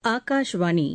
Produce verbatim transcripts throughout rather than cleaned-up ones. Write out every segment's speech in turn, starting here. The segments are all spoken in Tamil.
ஆகாஷ்வாணி.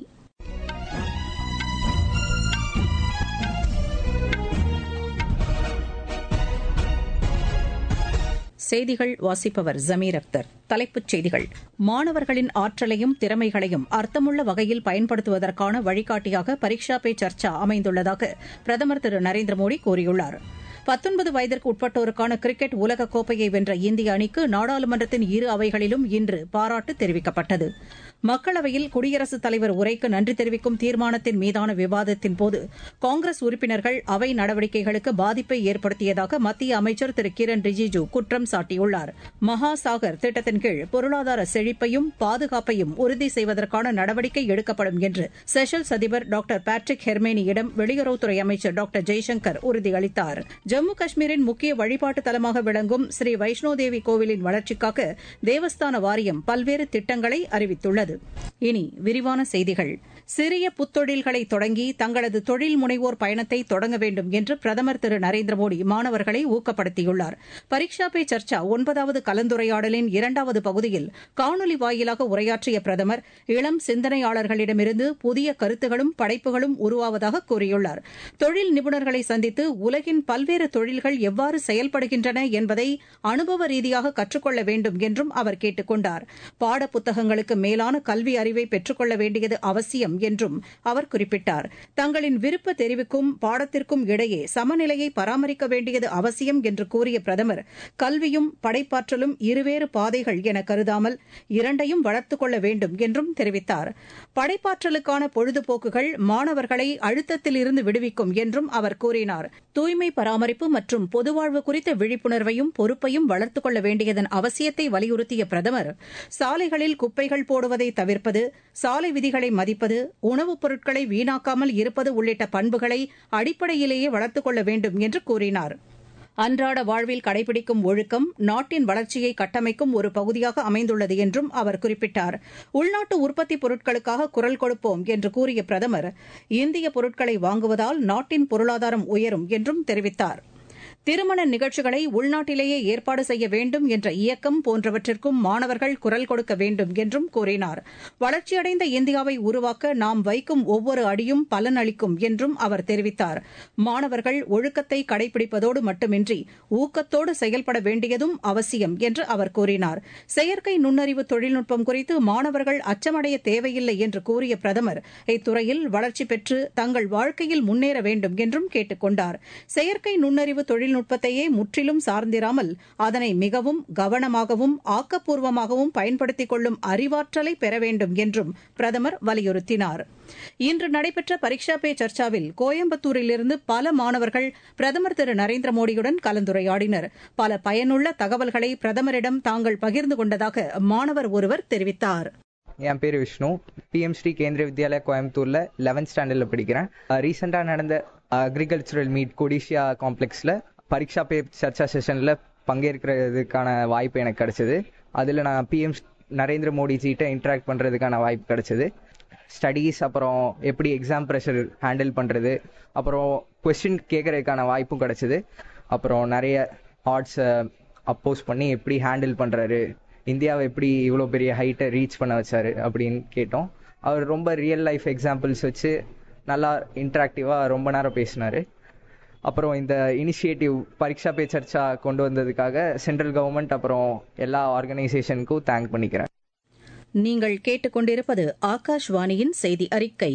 செய்திகள் வாசிப்பவர் ஜமீர் அக்தர். தலைப்புச் செய்திகள். மாணவர்களின் ஆற்றலையும் திறமைகளையும் அர்த்தமுள்ள வகையில் பயன்படுத்துவதற்கான வழிகாட்டியாக பரீக்ஷா பே சர்ச்சா அமைந்துள்ளதாக பிரதமர் திரு நரேந்திர மோடி கூறியுள்ளார். பத்தொன்பது வயதிற்கு உட்பட்டோருக்கான கிரிக்கெட் உலகக் கோப்பையை வென்ற இந்திய அணிக்கு நாடாளுமன்றத்தின் இரு அவைகளிலும் இன்று பாராட்டு தெரிவிக்கப்பட்டது. மக்களவையில் குடியரசுத் தலைவர் உரைக்கு நன்றி தெரிவிக்கும் தீர்மானத்தின் மீதான விவாதத்தின்போது காங்கிரஸ் உறுப்பினர்கள் அவை நடவடிக்கைகளுக்கு பாதிப்பை ஏற்படுத்தியதாக மத்திய அமைச்சர் திரு கிரண் ரிஜிஜு குற்றம் சாட்டியுள்ளார். மகாசாகர் திட்டத்தின் கீழ் பொருளாதார செழிப்பையும் பாதுகாப்பையும் உறுதி செய்வதற்கான நடவடிக்கை எடுக்கப்படும் என்று செஷல்ஸ் அதிபர் டாக்டர் பேட்ரிக் ஹெர்மேனியிடம் வெளியுறவுத்துறை அமைச்சர் டாக்டர் ஜெய்சங்கர் உறுதியளித்தார். ஜம்மு காஷ்மீரின் முக்கிய வழிபாட்டு தலமாக விளங்கும் ஸ்ரீ வைஷ்ணோதேவி கோவிலின் வளர்ச்சிக்காக தேவஸ்தான வாரியம் பல்வேறு திட்டங்களை அறிவித்துள்ளது. இனி விரிவான செய்திகள். சிறிய புத்தொழில்களை தொடங்கி தங்களது தொழில் முனைவோர் பயணத்தை தொடங்க வேண்டும் என்று பிரதமர் திரு நரேந்திர மோடி மாணவர்களை ஊக்கப்படுத்தியுள்ளார். பரீக்ஷா பே சர்ச்சா ஒன்பதாவது கலந்துரையாடலின் இரண்டாவது பகுதியில் காணொலி வாயிலாக உரையாற்றிய பிரதமர் இளம் சிந்தனையாளர்களிடமிருந்து புதிய கருத்துகளும் படைப்புகளும் உருவாவதாக கூறியுள்ளார். தொழில் நிபுணர்களை சந்தித்து உலகின் பல்வேறு தொழில்கள் எவ்வாறு செயல்படுகின்றன என்பதை அனுபவ ரீதியாக கற்றுக்கொள்ள வேண்டும் என்றும் அவர் கேட்டுக் கொண்டார். பாடப்புத்தகங்களுக்கு மேலான கல்வி அறிவை பெற்றுக் கொள்ள வேண்டியது அவசியம் என்றும் அவர் குறிப்பிட்டார். தங்களின் விருப்ப தெரிவுக்கும் பாடத்திற்கும் இடையே சமநிலையை பராமரிக்க வேண்டியது அவசியம் என்று கூறிய பிரதமர் கல்வியும் படைப்பாற்றலும் இருவேறு பாதைகள் என கருதாமல் இரண்டையும் வளர்த்துக் கொள்ள வேண்டும் என்றும் தெரிவித்தார். படைப்பாற்றலுக்கான பொழுதுபோக்குகள் மாணவர்களை அழுத்தத்திலிருந்து விடுவிக்கும் என்றும் அவர் கூறினார். தூய்மை பராமரிப்பு மற்றும் பொதுவாழ்வு குறித்த விழிப்புணர்வையும் பொறுப்பையும் வளர்த்துக் கொள்ள வேண்டியதன் அவசியத்தை வலியுறுத்திய பிரதமர் சாலைகளில் குப்பைகள் போடுவதை தவிர்ப்பது, சாலை விதிகளை மதிப்பது, உணவுப் பொருட்களை வீணாக்காமல் இருப்பது உள்ளிட்ட பண்புகளை அடிப்படையிலேயே வளர்த்துக் கொள்ள வேண்டும் என்று கூறினார். அன்றாட வாழ்வில் கடைபிடிக்கும் ஒழுக்கம் நாட்டின் வளர்ச்சியை கட்டமைக்கும் ஒரு பகுதியாக அமைந்துள்ளது என்றும் அவர் குறிப்பிட்டார். உள்நாட்டு உற்பத்தி பொருட்களுக்காக குரல் கொடுப்போம் என்று கூறிய பிரதமர் இந்திய பொருட்களை வாங்குவதால் நாட்டின் பொருளாதாரம் உயரும் என்றும் தெரிவித்தார். திருமண நிகழ்ச்சிகளை உள்நாட்டிலேயே ஏற்பாடு செய்ய வேண்டும் என்ற இயக்கம் போன்றவற்றிற்கும் மாணவர்கள் குரல் கொடுக்க வேண்டும் என்றும் கூறினார். வளர்ச்சியடைந்த இந்தியாவை உருவாக்க நாம் வைக்கும் ஒவ்வொரு அடியும் பலன் அளிக்கும் என்றும் அவர் தெரிவித்தார். மாணவர்கள் ஒழுக்கத்தை கடைபிடிப்பதோடு மட்டுமின்றி ஊக்கத்தோடு செயல்பட வேண்டியதும் அவசியம் என்று அவர் கூறினார். செயற்கை நுண்ணறிவு தொழில்நுட்பம் குறித்து மாணவர்கள் அச்சமடைய தேவையில்லை என்று கூறிய பிரதமர் இத்துறையில் வளர்ச்சி பெற்று தங்கள் வாழ்க்கையில் முன்னேற வேண்டும் என்றும் கேட்டுக் கொண்டார். செயற்கை நுண்ணறிவு தொழில் தொழில்நுட்பத்தையே முற்றிலும் சார்ந்திராமல் அதனை மிகவும் கவனமாகவும் ஆக்கப்பூர்வமாகவும் பயன்படுத்திக் கொள்ளும் அறிவாற்றலை பெற வேண்டும் என்றும் பிரதமர் வலியுறுத்தினார். இன்று நடைபெற்ற பரீக்ஷா பே சர்ச்சாவில் கோயம்புத்தூரிலிருந்து பல மாணவர்கள் பிரதமர் திரு நரேந்திர மோடியுடன் கலந்துரையாடினர். பல பயனுள்ள தகவல்களை பிரதமரிடம் தாங்கள் பகிர்ந்து கொண்டதாக மாணவர் ஒருவர் தெரிவித்தார். என் பேர் விஷ்ணு. பிஎம் ஸ்ரீ கேந்திரிய வித்யாலயா கோயம்புத்தூர்ல லெவன்த் ஸ்டாண்டர்ட்ல படிக்கிறேன். ரீசெண்டா நடந்த அக்ரிகல்ச்சரல் மீட் கொடிஷியா காம்ப்ளெக்ஸ்ல பரீக்ஷா பே சர்ச்சா செஷன்ல பங்கேற்கிறதுக்கான வாய்ப்பு எனக்கு கிடைச்சது. அதுல நான் பிஎம் நரேந்திர மோடிஜிட்ட இன்டராக்ட் பண்றதுக்கான வாய்ப்பு கிடைச்சது. ஸ்டடீஸ், அப்புறம் எப்படி எக்ஸாம் ப்ரெஷர் ஹேண்டில் பண்றது, அப்புறம் கொஸ்டின் கேட்கறதுக்கான வாய்ப்பும் கிடைச்சது. அப்புறம் நிறைய ஆர்ட்ஸை அப்போஸ் பண்ணி எப்படி ஹேண்டில் பண்றாரு, இந்தியாவை எப்படி இவ்வளோ பெரிய ஹைட்டை ரீச் பண்ண வச்சாரு அப்படின்னு கேட்டோம். அவர் ரொம்ப ரியல் லைஃப் எக்ஸாம்பிள்ஸ் வச்சு நல்லா இன்ட்ராக்டிவாக ரொம்ப நேரம் பேசினார். அப்புறம் இந்த இனிஷியேட்டிவ் பரீக்ஷா பே சர்ச்சா கொண்டு வந்ததுக்காக சென்ட்ரல் கவர்மெண்ட் அப்புறம் எல்லா ஆர்கனைசேஷனுக்கும் தேங்க் பண்ணிக்கிறேன். நீங்கள் கேட்டுக்கொண்டிருப்பது ஆகாஷ்வாணியின் செய்தி அறிக்கை.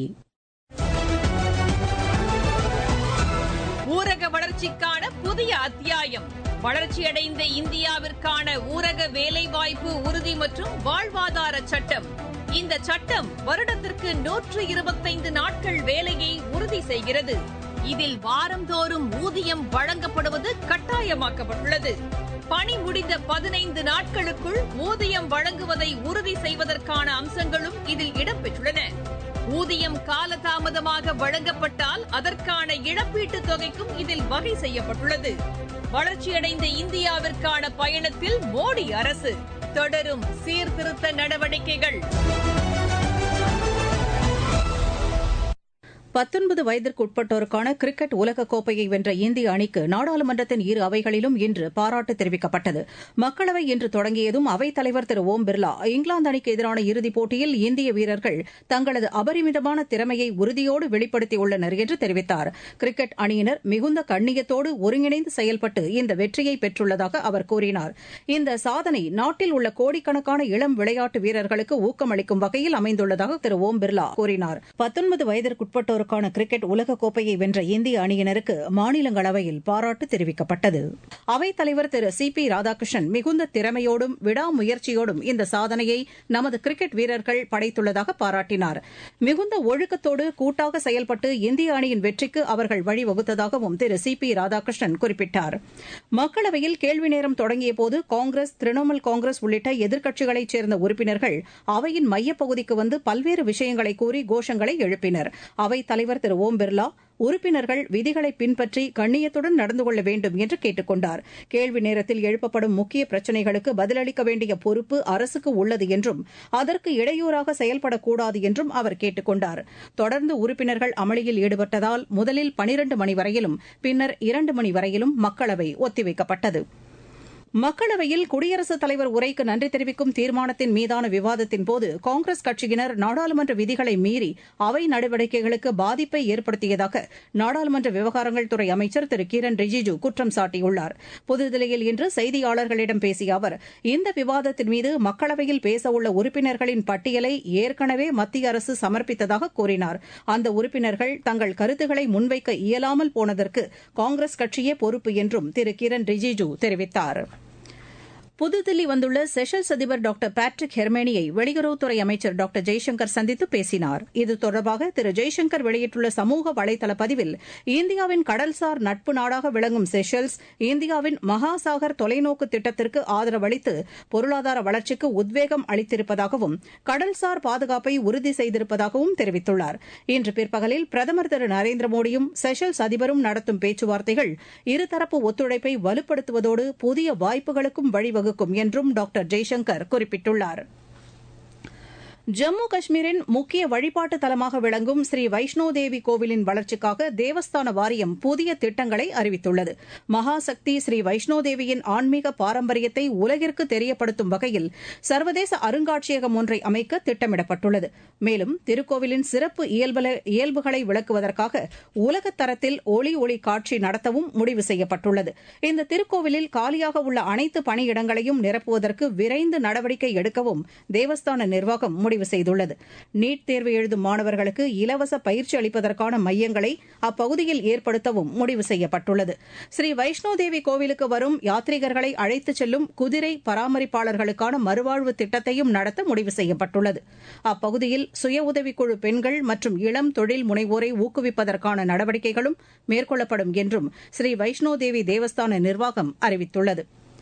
ஊரக வளர்ச்சிக்கான புதிய அத்தியாயம். வளர்ச்சியடைந்த இந்தியாவிற்கான ஊரக வேலைவாய்ப்பு உறுதி மற்றும் வாழ்வாதார சட்டம். இந்த சட்டம் வருடத்திற்கு நூற்று இருபத்தைந்து நாட்கள் வேலையை உறுதி செய்கிறது. இதில் வாரந்தோறும் ஊதியம் வழங்கப்படுவது கட்டாயமாக்கப்பட்டுள்ளது. பணி முடிந்த பதினைந்து நாட்களுக்குள் ஊதியம் வழங்குவதை உறுதி செய்வதற்கான அம்சங்களும் இதில் இடம்பெற்றுள்ளன. ஊதியம் காலதாமதமாக வழங்கப்பட்டால் அதற்கான இழப்பீட்டுத் தொகைக்கும் இதில் வகை செய்யப்பட்டுள்ளது. வளர்ச்சியடைந்த இந்தியாவிற்கான பயணத்தில் மோடி அரசு தொடரும் சீர்திருத்த நடவடிக்கைகள். பத்தொன்பது வயதிற்கு உட்பட்டோருக்கான கிரிக்கெட் உலகக்கோப்பையை வென்ற இந்திய அணிக்கு நாடாளுமன்றத்தின் இரு அவைகளிலும் இன்று பாராட்டு தெரிவிக்கப்பட்டது. மக்களவை இன்று தொடங்கியதும் அவைத் தலைவர் திரு ஓம் பிர்லா இங்கிலாந்து அணிக்கு எதிரான இறுதிப் போட்டியில் இந்திய வீரர்கள் தங்களது அபரிமிதமான திறமையை உறுதியோடு வெளிப்படுத்தியுள்ளனர் என்று தெரிவித்தார். கிரிக்கெட் அணியினர் மிகுந்த கண்ணியத்தோடு ஒருங்கிணைந்து செயல்பட்டு இந்த வெற்றியை பெற்றுள்ளதாக அவர் கூறினார். இந்த சாதனை நாட்டில் உள்ள கோடிக்கணக்கான இளம் விளையாட்டு வீரர்களுக்கு ஊக்கமளிக்கும் வகையில் அமைந்துள்ளதாக திரு ஓம் பிர்லா கூறினார். பத்தொன்பது வயதிற்குட்பட்டோருக்கான கிரிக்கெட் உலகக்கோப்பையை வென்ற இந்திய அணியினருக்கு மாநிலங்களவையில் பாராட்டு தெரிவிக்கப்பட்டது. அவைத் தலைவர் திரு சி பி ராதாகிருஷ்ணன் மிகுந்த திறமையோடும் விடாமுயற்சியோடும் இந்த சாதனையை நமது கிரிக்கெட் வீரர்கள் படைத்துள்ளதாக பாராட்டினார். மிகுந்த ஒழுக்கத்தோடு கூட்டாக செயல்பட்டு இந்திய அணியின் வெற்றிக்கு அவர்கள் வழிவகுத்ததாகவும் திரு சி பி ராதாகிருஷ்ணன் குறிப்பிட்டார். மக்களவையில் கேள்வி நேரம் தொடங்கியபோது காங்கிரஸ், திரிணாமுல் காங்கிரஸ் உள்ளிட்ட எதிர்க்கட்சிகளைச் சேர்ந்த உறுப்பினர்கள் அவையின் மையப்பகுதிக்கு வந்து பல்வேறு விஷயங்களை கூறி கோஷங்களை எழுப்பினர். அவைத் தலைவர் திரு ஓம் பிர்லா உறுப்பினர்கள் விதிகளை பின்பற்றி கண்ணியத்துடன் நடந்து கொள்ள வேண்டும் என்று கேட்டுக் கொண்டார். கேள்வி நேரத்தில் எழுப்பப்படும் முக்கிய பிரச்சினைகளுக்கு பதிலளிக்க வேண்டிய பொறுப்பு அரசுக்கு உள்ளது என்றும் அதற்கு இடையூறாக செயல்படக்கூடாது என்றும் அவர் கேட்டுக் கொண்டார். தொடர்ந்து உறுப்பினர்கள் அமளியில் ஈடுபட்டதால் முதலில் பனிரண்டு மணி வரையிலும் பின்னர் இரண்டு மணி வரையிலும் மக்களவை ஒத்திவைக்கப்பட்டது. மக்களவையில் குடியரசுத் தலைவர் உரைக்கு நன்றி தெரிவிக்கும் தீர்மானத்தின் மீதான விவாதத்தின்போது காங்கிரஸ் கட்சியினர் நாடாளுமன்ற விதிகளை மீறி அவை நடவடிக்கைகளுக்கு பாதிப்பை ஏற்படுத்தியதாக நாடாளுமன்ற விவகாரங்கள் துறை அமைச்சர் திரு கிரண் ரிஜிஜு குற்றம் சாட்டியுள்ளார். புதுதில்லியில் இன்று செய்தியாளர்களிடம் பேசிய அவர், இந்த விவாதத்தின் மீது மக்களவையில் பேசவுள்ள உறுப்பினர்களின் பட்டியலை ஏற்கனவே மத்திய அரசு சமர்ப்பித்ததாக கூறினார். அந்த உறுப்பினர்கள் தங்கள் கருத்துக்களை முன்வைக்க இயலாமல் போனதற்கு காங்கிரஸ் கட்சியே பொறுப்பு என்றும் திரு கிரண் ரிஜிஜு தெரிவித்தார். புதுதில்லி வந்துள்ள செஷல்ஸ் அதிபர் டாக்டர் பேட்ரிக் ஹெர்மேனியை வெளியுறவுத்துறை அமைச்சர் டாக்டர் ஜெய்சங்கர் சந்தித்து பேசினார். இது தொடர்பாக திரு ஜெய்சங்கர் வெளியிட்டுள்ள சமூக வலைதள பதிவில், இந்தியாவின் கடல்சார் நட்பு நாடாக விளங்கும் செஷல்ஸ் இந்தியாவின் மகாசாகர் தொலைநோக்கு திட்டத்திற்கு ஆதரவளித்து பொருளாதார வளர்ச்சிக்கு உத்வேகம் அளித்திருப்பதாகவும் கடல்சார் பாதுகாப்பை உறுதி செய்திருப்பதாகவும் தெரிவித்துள்ளார். இன்று பிற்பகலில் பிரதமர் திரு நரேந்திர மோடியும் செஷல்ஸ் அதிபரும் நடத்தும் பேச்சுவார்த்தைகள் இருதரப்பு ஒத்துழைப்பை வலுப்படுத்துவதோடு புதிய வாய்ப்புகளுக்கும் வழிவகுக்கும் என்றும் டாக்டர் ஜெய்சங்கர் குறிப்பிட்டுள்ளார். ஜம்மு காஷ்மீரின் முக்கிய வழிபாட்டு தலமாக விளங்கும் ஸ்ரீ வைஷ்ணோதேவி கோவிலின் வளர்ச்சிக்காக தேவஸ்தான வாரியம் புதிய திட்டங்களை அறிவித்துள்ளது. மகாசக்தி ஸ்ரீ வைஷ்ணோதேவியின் ஆன்மீக பாரம்பரியத்தை உலகிற்கு தெரியப்படுத்தும் வகையில் சர்வதேச அருங்காட்சியகம் ஒன்றை அமைக்க திட்டமிடப்பட்டுள்ளது. மேலும் திருக்கோவிலின் சிறப்பு இயல்புகளை விளக்குவதற்காக உலகத் தரத்தில் ஒளி ஒளி காட்சி நடத்தவும் முடிவு செய்யப்பட்டுள்ளது. இந்த திருக்கோவிலில் காலியாக உள்ள அனைத்து பணியிடங்களையும் நிரப்புவதற்கு விரைந்து நடவடிக்கை எடுக்கவும் தேவஸ்தான நிர்வாகம் முடிவு செய்துள்ளது. நீட் தேர்வு எழுதும் மாணவர்களுக்கு இலவச பயிற்சி அளிப்பதற்கான மையங்களை அப்பகுதியில் ஏற்படுத்தவும் முடிவு செய்யப்பட்டுள்ளது. ஸ்ரீ வைஷ்ணோதேவி கோவிலுக்கு வரும் யாத்ரீகர்களை அழைத்துச் செல்லும் குதிரை பராமரிப்பாளர்களுக்கான மறுவாழ்வு திட்டத்தையும் நடத்த முடிவு செய்யப்பட்டுள்ளது. அப்பகுதியில் சுய உதவிக்குழு பெண்கள் மற்றும் இளம் தொழில் முனைவோரை ஊக்குவிப்பதற்கான நடவடிக்கைகளும் மேற்கொள்ளப்படும் என்றும் ஸ்ரீ வைஷ்ணோதேவி தேவஸ்தான நிர்வாகம் அறிவித்துள்ளது.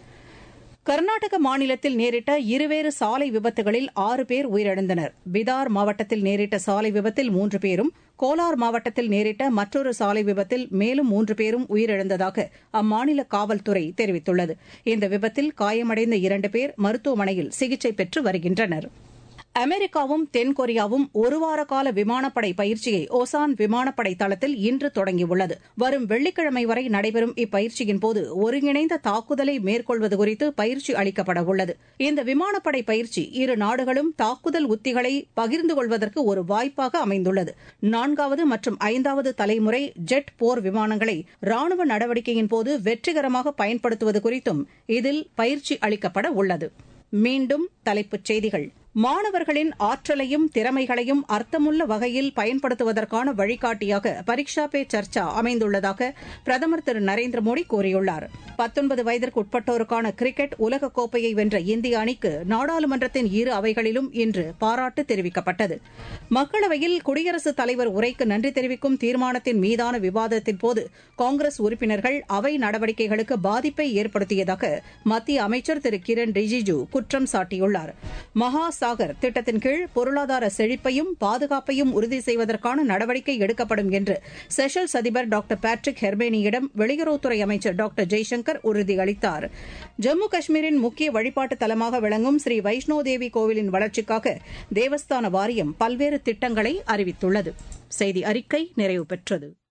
கர்நாடக மாநிலத்தில் நேரிட்ட இருவேறு சாலை விபத்துகளில் ஆறு பேர் உயிரிழந்தனர். பிதார் மாவட்டத்தில் நேரிட்ட சாலை விபத்தில் மூன்று பேரும், கோலார் மாவட்டத்தில் நேரிட்ட மற்றொரு சாலை விபத்தில் மேலும் மூன்று பேரும் உயிரிழந்ததாக அம்மாநில காவல்துறை தெரிவித்துள்ளது. இந்த விபத்தில் காயமடைந்த இரண்டு பேர் மருத்துவமனையில் சிகிச்சை பெற்று வருகின்றனர். அமெரிக்காவும் தென்கொரியாவும் ஒருவார கால விமானப்படை பயிற்சியை ஓசான் விமானப்படை தளத்தில் இன்று தொடங்கியுள்ளது. வரும் வெள்ளிக்கிழமை வரை நடைபெறும் இப்பயிற்சியின்போது ஒருங்கிணைந்த தாக்குதலை மேற்கொள்வது குறித்து பயிற்சி அளிக்கப்பட உள்ளது. இந்த விமானப்படை பயிற்சி இரு நாடுகளும் தாக்குதல் உத்திகளை பகிர்ந்து கொள்வதற்கு ஒரு வாய்ப்பாக அமைந்துள்ளது. நான்காவது மற்றும் ஐந்தாவது தலைமுறை ஜெட் போர் விமானங்களை ராணுவ நடவடிக்கையின்போது வெற்றிகரமாக பயன்படுத்துவது குறித்தும் இதில் பயிற்சி அளிக்கப்பட உள்ளது. மீண்டும் தலைப்புச் செய்திகள். மாணவர்களின் ஆற்றலையும் திறமைகளையும் அர்த்தமுள்ள வகையில் பயன்படுத்துவதற்கான வழிகாட்டியாக பரீக்ஷா பே சர்ச்சா அமைந்துள்ளதாக பிரதமர் திரு நரேந்திர மோடி கூறியுள்ளார். பத்தொன்பது வயதிற்கு உட்பட்டோருக்கான கிரிக்கெட் உலகக்கோப்பையை வென்ற இந்திய அணிக்கு நாடாளுமன்றத்தின் இரு அவைகளிலும் இன்று பாராட்டு தெரிவிக்கப்பட்டது. மக்களவையில் குடியரசுத் தலைவர் உரைக்கு நன்றி தெரிவிக்கும் தீர்மானத்தின் மீதான விவாதத்தின்போது காங்கிரஸ் உறுப்பினர்கள் அவை நடவடிக்கைகளுக்கு பாதிப்பை ஏற்படுத்தியதாக மத்திய அமைச்சர் திரு கிரண் ரிஜிஜு குற்றம் சாட்டியுள்ளார். மகா சாகர் திட்டத்தின் கீழ் பொருளாதார செழிப்பையும் பாதுகாப்பையும் உறுதி செய்வதற்கான நடவடிக்கை எடுக்கப்படும் என்று செஷல்ஸ் அதிபர் டாக்டர் பேட்ரிக் ஹெர்மேனியிடம் வெளியுறவுத்துறை அமைச்சர் டாக்டர் ஜெய்சங்கர் உறுதியளித்தார். ஜம்மு காஷ்மீரின் முக்கிய வழிபாட்டு தலமாக விளங்கும் ஸ்ரீ வைஷ்ணோதேவி கோவிலின் வளர்ச்சிக்காக தேவஸ்தான வாரியம் பல்வேறு பல்வேறு திட்டங்களை அறிவித்துள்ளது. செய்தி அறிக்கை நிறைவு பெற்றது.